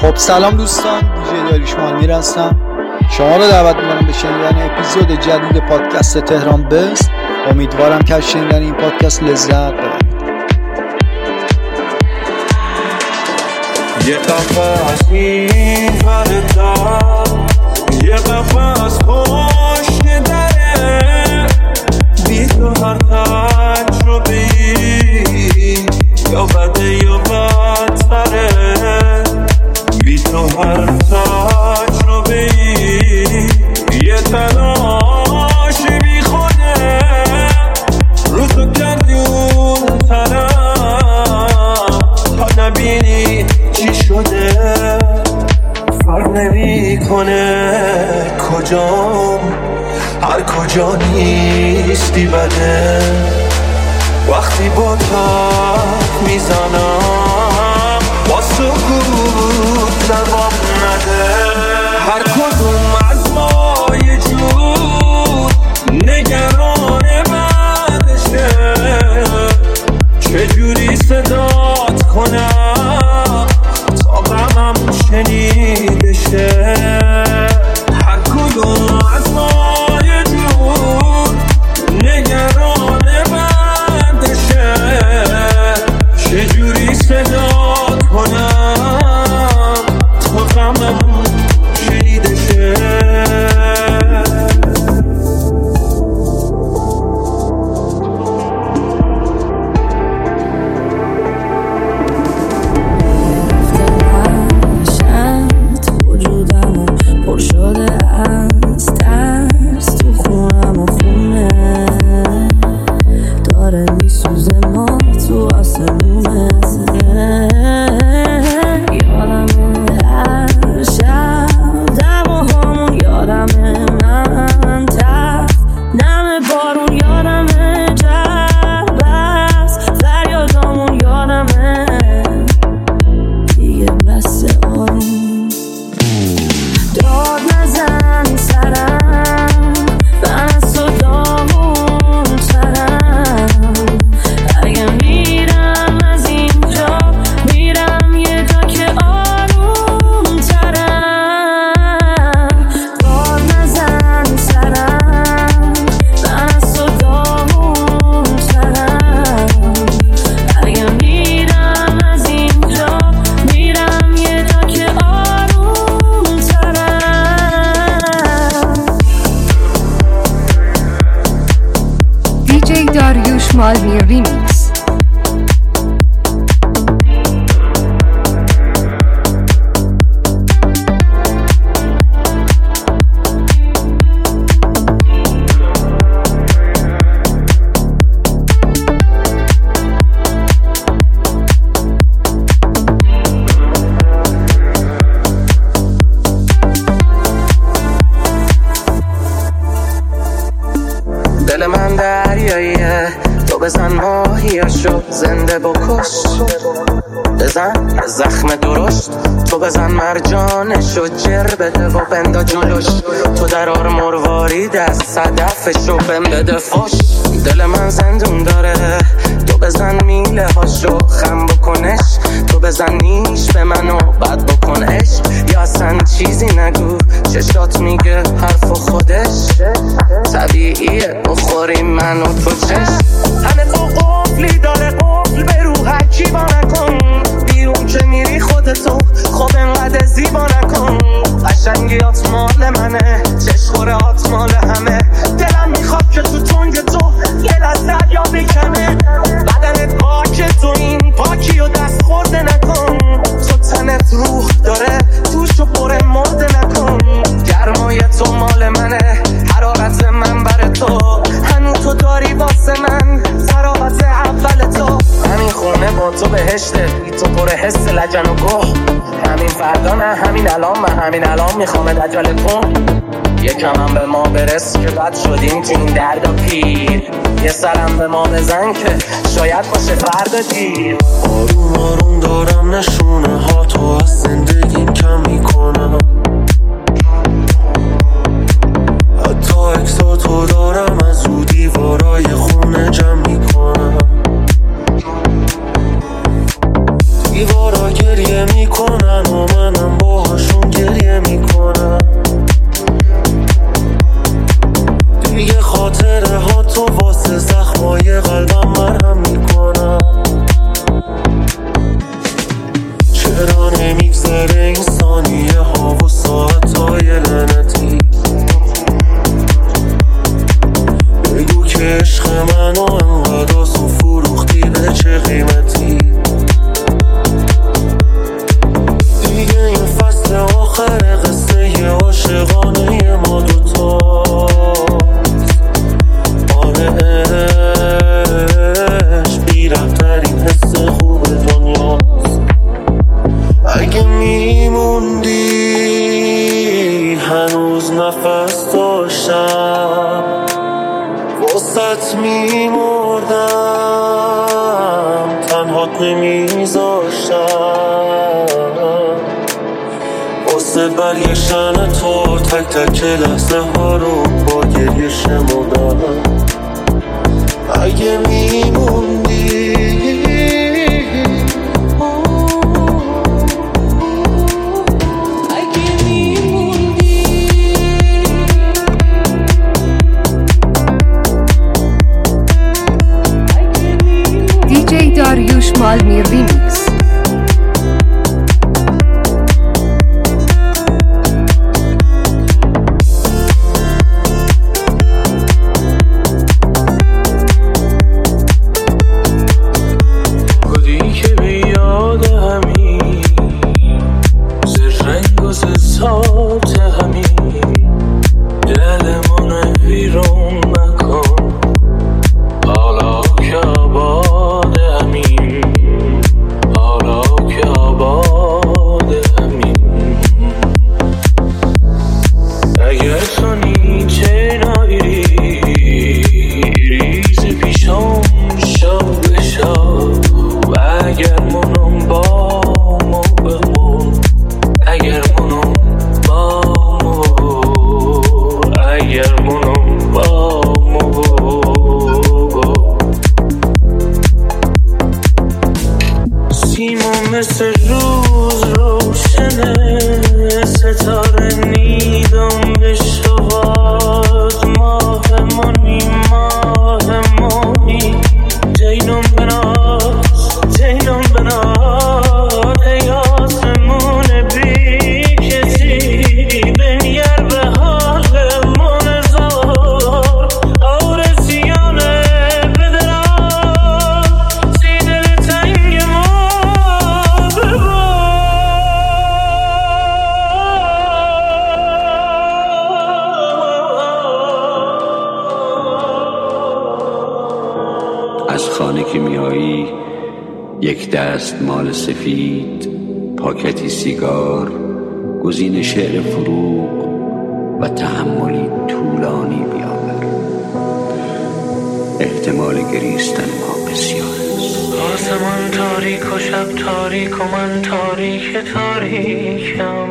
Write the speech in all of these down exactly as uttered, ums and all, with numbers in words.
خب سلام دوستان، دیجی داریوش مانیر هستم. شما رو دعوت می‌کنم به شنیدن اپیزود جدید پادکست تهران بست. امیدوارم که از شنیدن این پادکست لذت ببرید. یه قفص می‌پره دار، یه قفص پشت دره، بی تو هر تجربه‌ای یا بده یا بدتره، بی تو هر تجربه‌ای یه تلاش بی خوده، رو تو کردی اون طرف تا نبینی چی شده. فرق نمی کنه کجام، هر کجا نیستی بده. وقتی با تاک میزنم با سکوت دوام نده. هر کدوم از ما یه جور نگران بردشه، چجوری صدات کنم تا غمم شنیده شه. هر کدوم از ما یه جور نگران بردشه، چجوری صدات کنم تا غمم شنیده شه. داریوش مانیر ریمیکس. دل من دریاییه، تو بزن ماهیاشو زنده بکش، بزن زخم درشت، تو بزن مرجانشو جر بده و بندا جلوش، تو درار مروارید از صدفشو بهم بده فش. دل من زندون داره، تو بزن میله هاشو خم بکنش، تو بزن نیش به منو بد بکن عشق، یا اصلا چیزی نگو چشات میگه حرف خودش طبیعیه بخوری منو تو چشم. همه تو قفلی داره قفل به رو هرکی با نکن، بیرون که میری خودتو خب انقدر زیبا نکن. قشنگیات مال منه، چشخورهات مال همه، دلم میخواد که تو تنگ تو یه لحظه یا بکنه. بدنت پاکه تو این پاکی و دست خورده نکن، تو تنت روح داره توشو پر مرده نکن. گرمای تو مال منه، حرارت من بر تو، هنو تو داری واسه من تراوت اول تو. همین خونه با تو بهشته، بی تو پر حس لجن و گوه. همین فردا نه همین الان، من همین الان میخوام دجال کن. یکم هم به ما برس که بد شدیم تو این درد و پیر، یه سرم به ما بزن که شاید باشه فردا دیر. آروم آروم دارم نشونه ها تو از زندگیم کم میکنم، حتی اکسا تو دارم از او دیوارای خونه جمع میکنم. دیوارا گریه میکنن و منم برای قلبم مرهم میکنم. چرا نمیگذره این ثانیه ها و ساعت های لعنتی؟ بگو که عشق منو انقدر آسون فروختی به چه قیمتی؟ دیگه این فصل آخر قصه عاشقانه ما دوتاست. آره عشق بی‌رحم‌ترین حس خوب دنیاست. اگه میموندی هنوز نفس داشتم، واسط میمردم تنهات نمیذاشتم. واسه برگشتن تو تک تک لحظه ها رو با گریه شمردم. اگه میموندی Dariush Malmi Remix. گودی که بیاد همین زر رنگ و زر سات همین دلمون ویرون نکن. حالا که آباد همین، حالا که آباد همین. اگر تو نیچه نایری ریز پیشم شب به شب، و اگر منم با مو بمون، اگر منم با مو، اگر منم با مو. سیمون مثل روز روشنه، ستاره نیدم به شواد. ماه منی ماه منی جینم بناز جینم بناز. ای آسمون بی کسی بنگر به حال من زار. آرزیانه بدرم سی دل تنگ ما از خانه که میایی یک دست مال سفید، پاکتی سیگار، گزین شعر فروغ و تحملی طولانی بیاور. احتمال گریستن ما بسیار است. آسمان تاریک و شب تاریک و من تاریک تاریکم.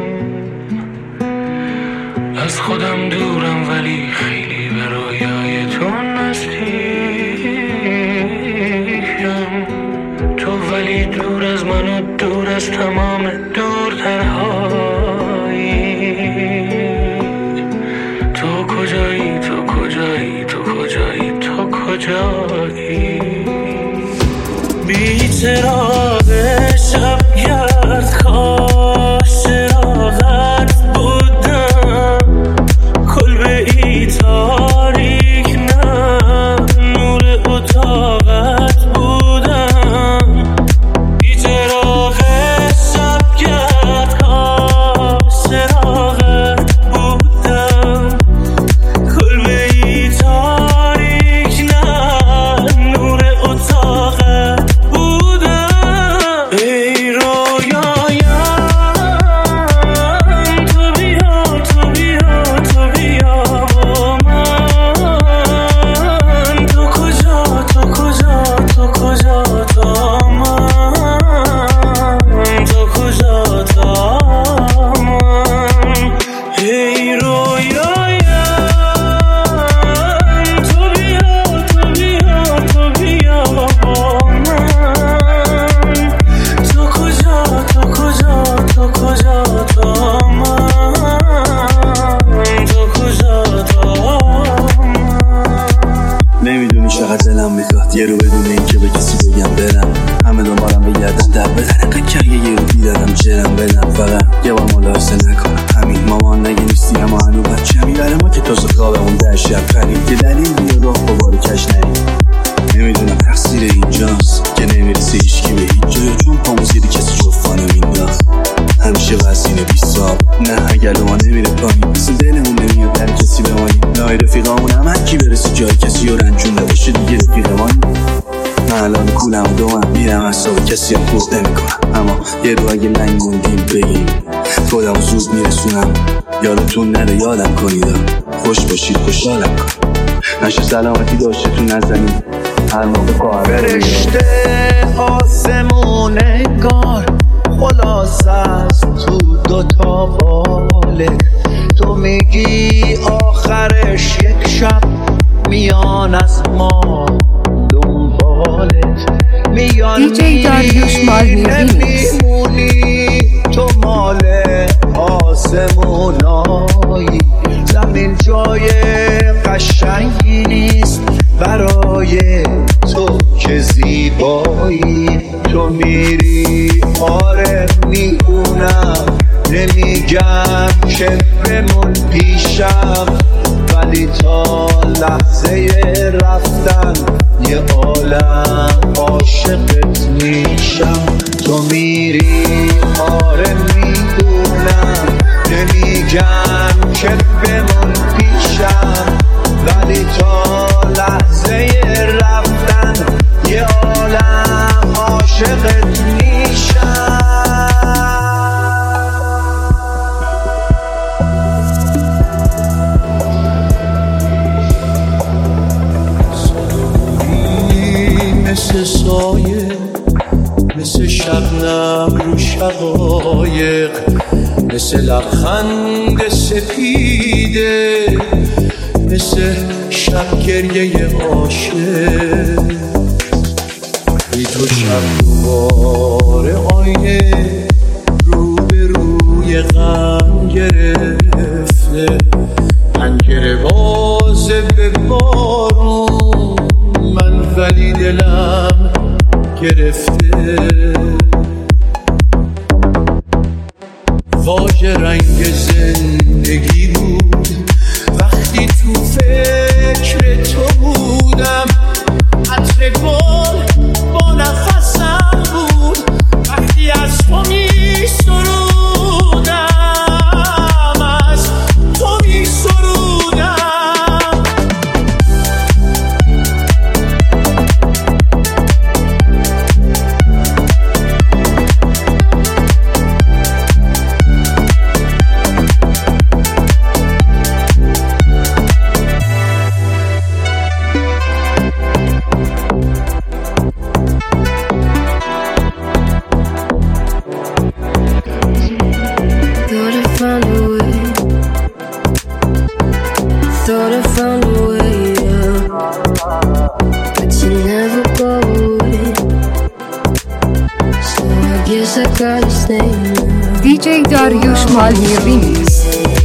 از خودم دورم ولی خیلی به رویای تو نزدیکم. تو ولی دور از من و دور از تمام دورترهایی. تو کجایی تو کجایی تو کجایی تو کجایی؟ بی چراغ شب گرد کاش چراغت بودم. کلبه ای تاریک نه نور اتاقت بودم. بی چراغ شب گرد کاش چراغت بودم. کلبه ای تاریک نه نور اتاقت بودم. شب خرید که دلیل بیا راه با بار کش نرید. نمیدونم تقصیر اینجاست که نمیرسه ایشکی به هیچ جای، چون پامو زیر کسی جفانه مینداخت. همیشه وزینه بیستاب نه اگر ما نمیره پایین، مثل دلمون نمیاد در کسی بمانیم. نای رفیقامون هم هر کی برسه جای کسی و رنجون نباشه دیگه رفیقمانیم. من الان کولم و دومم میرم اصاب کسی هم خورد نمی کنم، اما یه رو اگه لنگ موندیم بگیم خودم زود میرسونم. یادتون نره یادم کنید، خوش باشید خوشحالم کن، نشه سلامتی داشته تو نزنید هر موقع خواهر فرشته آسمون انگار خلاص است تو دوتا باله. تو میگی آخرش یک شب میان از ما دنبالت میان دیجی داریوش مال میمونی. تو مال آسمونایی، زمین جای قشنگی نیست برای تو که زیبایی. تو میری آره میدونم، نمیگم که بمون پیشم، ولی تا لحظه رفتن یه عالم عاشقت میشم. تو میری آره میدونم، نمیگم که بمون پیشم، ولی تا لحظه رفتن یه عالم عاشقت میشم. مثل سایه، مثل شبنم رو شقایق، مثل لبخند سپیده، مثل شب گریه عاشق. بی تو شب دوباره آینه رو به روی غم گرفته، پنجره بازه به بارون من، ولی دلم گرفته. واژه رنگ زندگی بود وقتی تو فکر تو بودم، عطر گل با نفسم بود وقتی از تو می سرودم، از تو می سرودم. دیجی داریوش مالمی ریمیکس.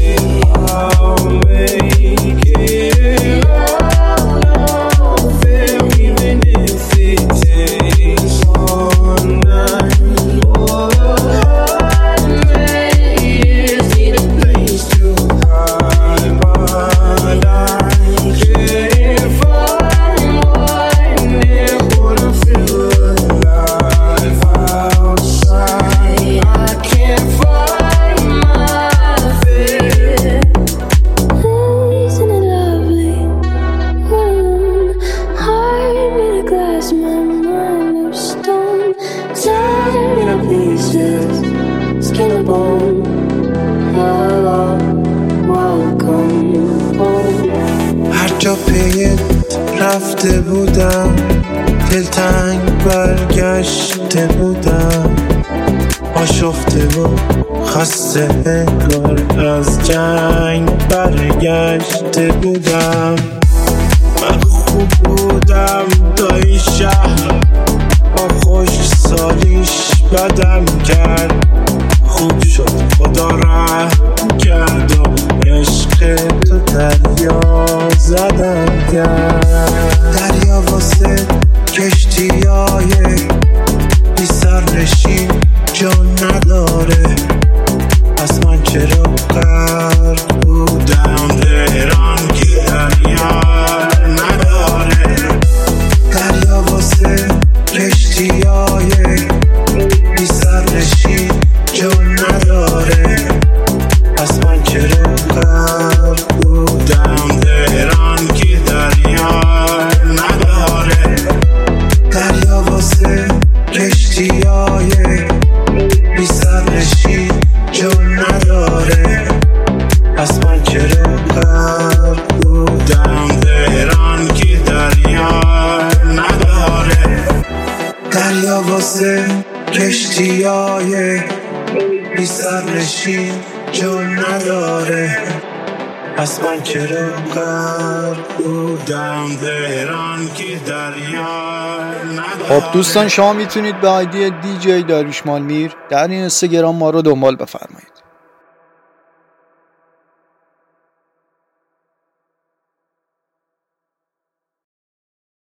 رفته بودم دلتنگ برگشته بودم، آشفته و خسته انگار از جنگ برگشته بودم. من خوب بودم تا این شهر با خوش سالیش بدم کرد، خوب شد خدا رحم کرد و عشق تو دریا زدم کرد. دریا واسه کشتیای بی سر نشین جان نداره، پس من چرا غرق بودم دران که دریا توتیای بی سرنشین جون نداره. پس من چرا غرق بودم دهران که دریا نداره. خب دوستان، شما میتونید به آیدی دی جی داریوش مالمیر در این اینستاگرام ما رو دنبال بفرمایید.